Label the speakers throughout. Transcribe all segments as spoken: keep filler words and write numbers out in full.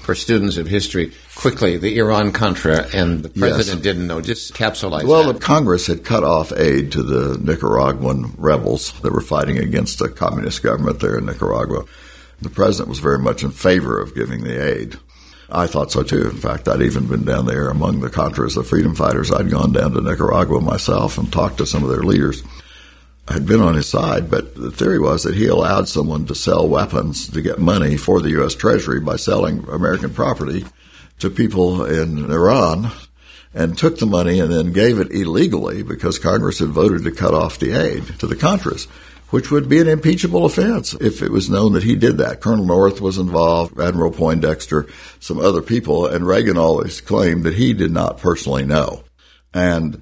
Speaker 1: for students of history, quickly, the Iran-Contra, and the president yes. didn't know. Just capsulize
Speaker 2: well,
Speaker 1: that.
Speaker 2: Well, Congress had cut off aid to the Nicaraguan rebels that were fighting against the communist government there in Nicaragua. The president was very much in favor of giving the aid. I thought so, too. In fact, I'd even been down there among the Contras, the freedom fighters. I'd gone down to Nicaragua myself and talked to some of their leaders. I'd been on his side, but the theory was that he allowed someone to sell weapons to get money for the U S Treasury by selling American property to people in Iran, and took the money and then gave it illegally because Congress had voted to cut off the aid to the Contras, which would be an impeachable offense if it was known that he did that. Colonel North was involved, Admiral Poindexter, some other people, and Reagan always claimed that he did not personally know. And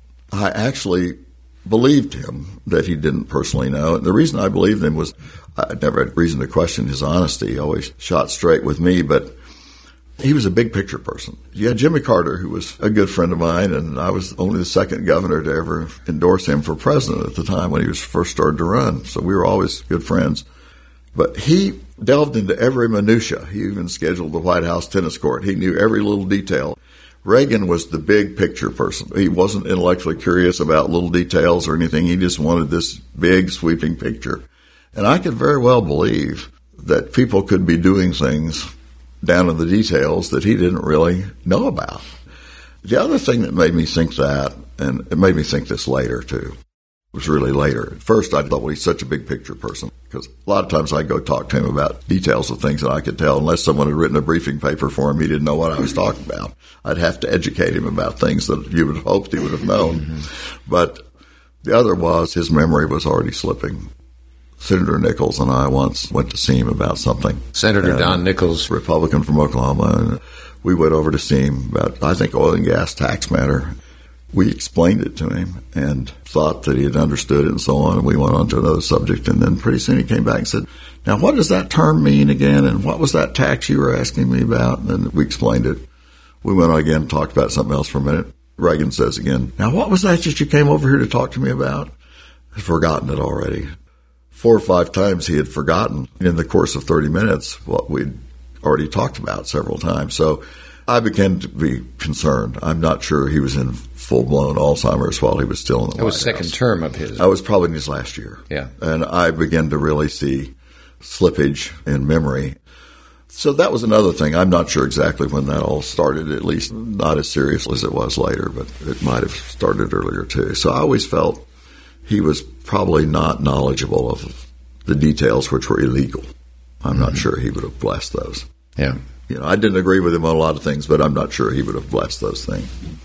Speaker 2: I actually believed him that he didn't personally know. And the reason I believed him was I never had reason to question his honesty. He always shot straight with me, but he was a big picture person. You had Jimmy Carter, who was a good friend of mine, and I was only the second governor to ever endorse him for president at the time when he was first started to run. So we were always good friends. But he delved into every minutia. He even scheduled the White House tennis court. He knew every little detail. Reagan was the big picture person. He wasn't intellectually curious about little details or anything. He just wanted this big sweeping picture. And I could very well believe that people could be doing things down in the details that he didn't really know about. The other thing that made me think that, and it made me think this later too, was really later. At first I thought, well, he's such a big picture person, because a lot of times I'd go talk to him about details of things that I could tell. Unless someone had written a briefing paper for him, he didn't know what I was talking about. I'd have to educate him about things that you would have hoped he would have known. Mm-hmm. But the other was his memory was already slipping. Senator Nichols and I once went to see him about something.
Speaker 1: Senator
Speaker 2: and
Speaker 1: Don Nichols.
Speaker 2: Republican from Oklahoma. And we went over to see him about, I think, oil and gas tax matter. We explained it to him and thought that he had understood it and so on, and we went on to another subject. And then pretty soon he came back and said, now, what does that term mean again, and what was that tax you were asking me about? And then we explained it. We went on again and talked about something else for a minute. Reagan says again, now, what was that that you came over here to talk to me about? I'd forgotten it already. Four or five times he had forgotten in the course of thirty minutes what we'd already talked about several times. So I began to be concerned. I'm not sure he was in full-blown Alzheimer's while he was still in the White House.
Speaker 1: That was second term of his.
Speaker 2: I was probably in his last year.
Speaker 1: Yeah.
Speaker 2: And I began to really see slippage in memory. So that was another thing. I'm not sure exactly when that all started, at least not as serious as it was later, but it might have started earlier too. So I always felt he was probably not knowledgeable of the details which were illegal. I'm mm-hmm. not sure he would have blessed those.
Speaker 1: Yeah.
Speaker 2: You know, I didn't agree with him on a lot of things, but I'm not sure he would have blessed those things.